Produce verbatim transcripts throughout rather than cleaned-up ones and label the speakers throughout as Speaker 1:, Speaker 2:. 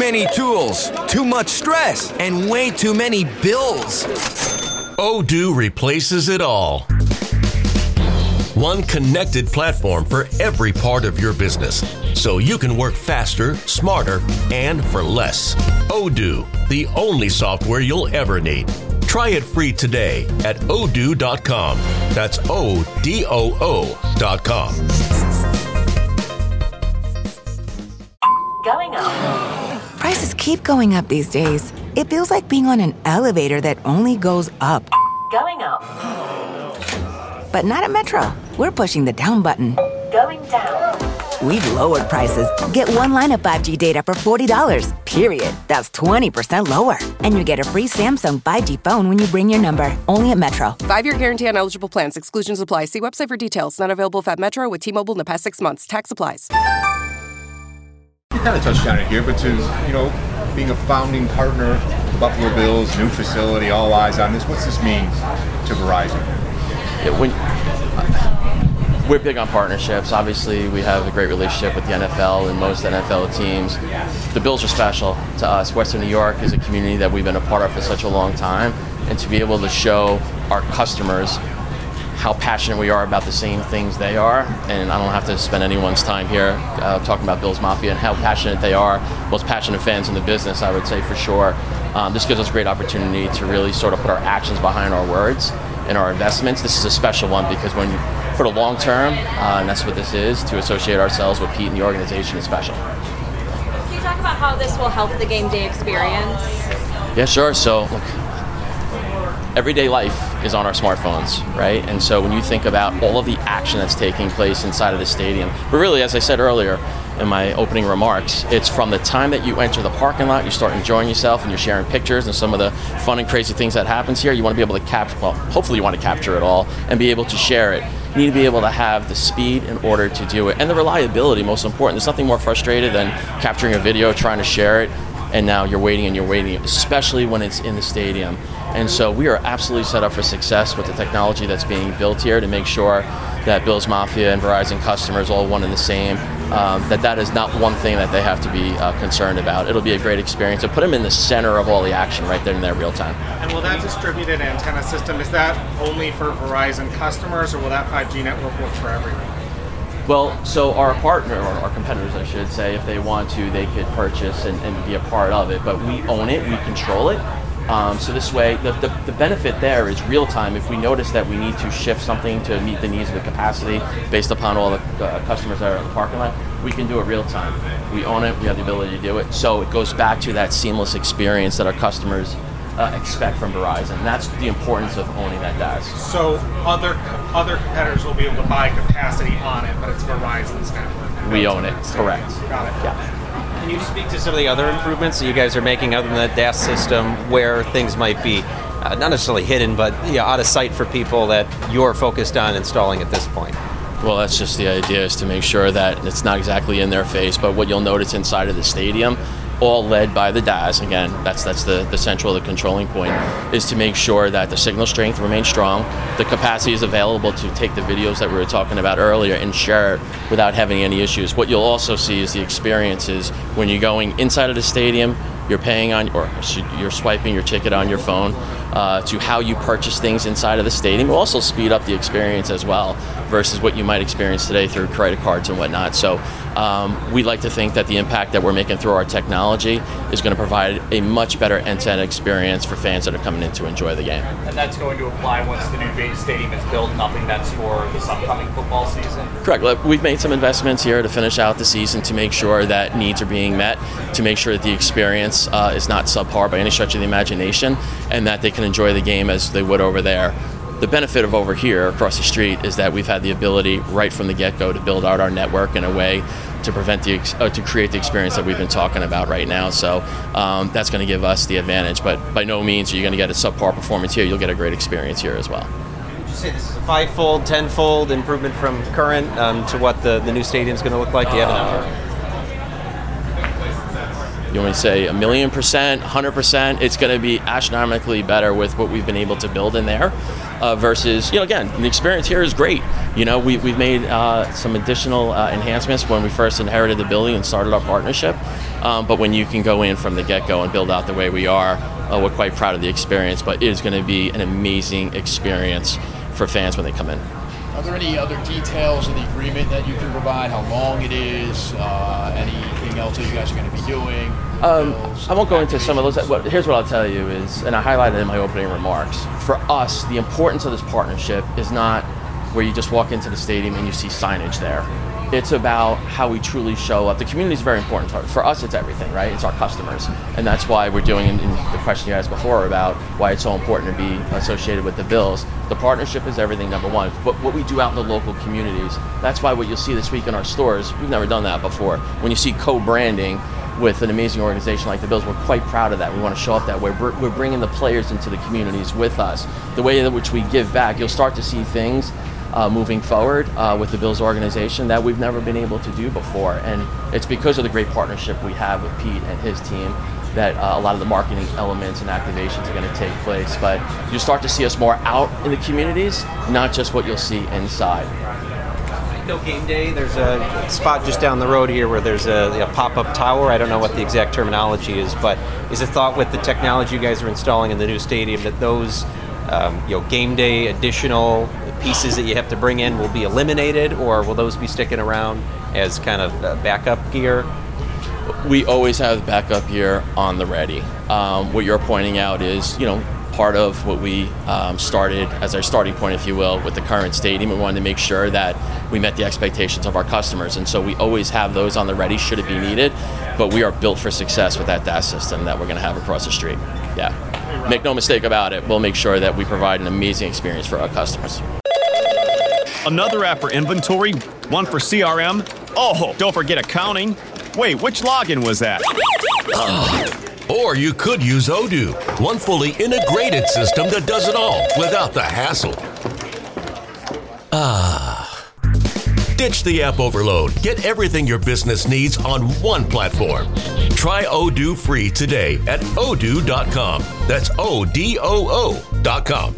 Speaker 1: many tools, too much stress, and way too many bills.
Speaker 2: Odoo replaces it all. One connected platform for every part of your business, so you can work faster, smarter, and for less. Odoo, the only software you'll ever need. Try it free today at odoo dot com. That's O D O O dot com.
Speaker 3: Going up.
Speaker 4: Prices keep going up these days. It feels like being on an elevator that only goes up.
Speaker 3: Going up.
Speaker 4: But not at Metro. We're pushing the down button.
Speaker 3: Going down.
Speaker 4: We've lowered prices. Get one line of five G data for forty dollars, period. That's twenty percent lower. And you get a free Samsung five G phone when you bring your number. Only at Metro.
Speaker 5: Five-year guarantee on eligible plans. Exclusions apply. See website for details. Not available at Metro with T-Mobile in the past six months. Tax applies.
Speaker 6: You kind of touched on it here, but to, you know, being a founding partner, Buffalo Bills, new facility, all eyes on this, what's this mean to Verizon?
Speaker 7: Yeah, when, uh, we're big on partnerships. Obviously, we have a great relationship with the N F L and most N F L teams. The Bills are special to us. Western New York is a community that we've been a part of for such a long time, and to be able to show our customers how passionate we are about the same things they are, and I don't have to spend anyone's time here uh, talking about Bills Mafia and how passionate they are, most passionate fans in the business, I would say for sure. Um, this gives us a great opportunity to really sort of put our actions behind our words and our investments. This is a special one because when, for the long term, uh, and that's what this is, to associate ourselves with Pete and the organization is special.
Speaker 8: Can you talk about how this will help the game day experience?
Speaker 7: Yeah, sure. So, look, everyday life is on our smartphones, right? And so when you think about all of the action that's taking place inside of the stadium, but really, as I said earlier in my opening remarks, it's from the time that you enter the parking lot, you start enjoying yourself and you're sharing pictures and some of the fun and crazy things that happens here. You want to be able to capture, well, hopefully you want to capture it all and be able to share it. You need to be able to have the speed in order to do it, and the reliability, most important. There's nothing more frustrated than capturing a video, trying to share it, and now you're waiting and you're waiting, especially when it's in the stadium. And so we are absolutely set up for success with the technology that's being built here to make sure that Bills Mafia and Verizon customers all one and the same, um, that that is not one thing that they have to be uh, concerned about. It'll be a great experience to put them in the center of all the action right there in their real time.
Speaker 9: And will that distributed antenna system, is that only for Verizon customers, or will that five G network work for everyone?
Speaker 7: Well, so our partner, or our competitors I should say, if they want to, they could purchase and, and be a part of it, but we own it, we control it. Um, so this way, the, the, the benefit there is real time. If we notice that we need to shift something to meet the needs of the capacity based upon all the uh, customers that are in the parking lot, we can do it real time. We own it, we have the ability to do it. So it goes back to that seamless experience that our customers uh, expect from Verizon. And that's the importance of owning that D A S.
Speaker 9: So other other competitors will be able to buy capacity on it, but it's Verizon's network.
Speaker 7: We own it, correct.
Speaker 9: Got it.
Speaker 7: Yeah.
Speaker 10: Can you speak to some of the other improvements that you guys are making other than the D A S system, where things might be uh, not necessarily hidden, but you know, out of sight for people that you're focused on installing at this point?
Speaker 7: Well, that's just the idea, is to make sure that it's not exactly in their face, but what you'll notice inside of the stadium, all led by the D A S, again, that's that's the, the central, the controlling point, is to make sure that the signal strength remains strong, the capacity is available to take the videos that we were talking about earlier and share it without having any issues. What you'll also see is the experiences when you're going inside of the stadium, you're paying on, or you're swiping your ticket on your phone, uh, to how you purchase things inside of the stadium. Will also speed up the experience as well versus what you might experience today through credit cards and whatnot. So um, we like to think that the impact that we're making through our technology is going to provide a much better end-to-end experience for fans that are coming in to enjoy the game.
Speaker 11: And that's going to apply once the new base stadium is built, nothing that's for this upcoming football season?
Speaker 7: Correct. We've made some investments here to finish out the season to make sure that needs are being met, to make sure that the experience uh, is not subpar by any stretch of the imagination, and that they can enjoy the game as they would over there. The benefit of over here across the street is that we've had the ability right from the get-go to build out our network in a way to prevent the uh, to create the experience that we've been talking about right now. So um, that's going to give us the advantage. But by no means are you going to get a subpar performance here. You'll get a great experience here as well.
Speaker 10: Would you say this is a five-fold, ten-fold improvement from current um, to what the, the new stadium's going to look like? Do you have a number?
Speaker 7: you want me to say a million percent, one hundred percent, it's going to be astronomically better with what we've been able to build in there uh, versus, you know, again, the experience here is great. You know, we, we've made uh, some additional uh, enhancements when we first inherited the building and started our partnership. Um, but when you can go in from the get-go and build out the way we are, uh, we're quite proud of the experience, but it is going to be an amazing experience for fans when they come in.
Speaker 12: Are there any other details in the agreement that you can provide? How long it is? Uh, anything else that you guys are going to be doing?
Speaker 7: Um,
Speaker 12: Bills,
Speaker 7: I won't go into some of those. What, here's what I'll tell you is, and I highlighted in my opening remarks, for us, the importance of this partnership is not where you just walk into the stadium and you see signage there. It's about how we truly show up. The community is very important. For, for us, it's everything, right? It's our customers. And that's why we're doing, in, in the question you asked before about why it's so important to be associated with the Bills, the partnership is everything, number one. But what we do out in the local communities, that's why what you'll see this week in our stores, we've never done that before. When you see co-branding with an amazing organization like the Bills, we're quite proud of that. We want to show up that way. We're, we're bringing the players into the communities with us. The way in which we give back, you'll start to see things Uh, moving forward uh, with the Bills organization that we've never been able to do before. And it's because of the great partnership we have with Pete and his team that uh, a lot of the marketing elements and activations are going to take place. But you start to see us more out in the communities, not just what you'll see inside.
Speaker 10: I know game day, there's a spot just down the road here where there's a, a pop-up tower. I don't know what the exact terminology is, but is it thought with the technology you guys are installing in the new stadium that those um, you know, game day additional pieces that you have to bring in will be eliminated, or will those be sticking around as kind of uh, backup gear?
Speaker 7: We always have backup gear on the ready. Um, what you're pointing out is, you know, part of what we um, started as our starting point, if you will, with the current stadium. We wanted to make sure that we met the expectations of our customers, and so we always have those on the ready should it be needed. But we are built for success with that D A S system that we're going to have across the street. Yeah, make no mistake about it. We'll make sure that we provide an amazing experience for our customers.
Speaker 13: Another app for inventory, one for C R M. Oh, don't forget accounting. Wait, which login was that?
Speaker 2: Or you could use Odoo, one fully integrated system that does it all without the hassle. Ah. Ditch the app overload. Get everything your business needs on one platform. Try Odoo free today at odoo dot com. That's O D O O dot com.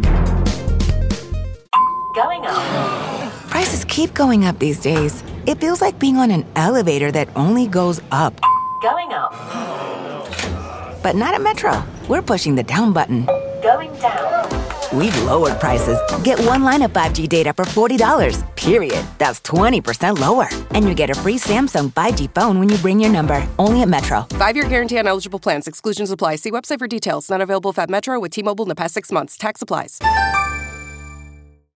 Speaker 3: Going up.
Speaker 4: Prices keep going up these days. It feels like being on an elevator that only goes up.
Speaker 3: Going up.
Speaker 4: But not at Metro. We're pushing the down button.
Speaker 3: Going down.
Speaker 4: We've lowered prices. Get one line of five G data for forty dollars, period. That's twenty percent lower. And you get a free Samsung five G phone when you bring your number. Only at Metro.
Speaker 5: Five-year guarantee on eligible plans. Exclusions apply. See website for details. Not available if at Metro with T-Mobile in the past six months. Tax applies.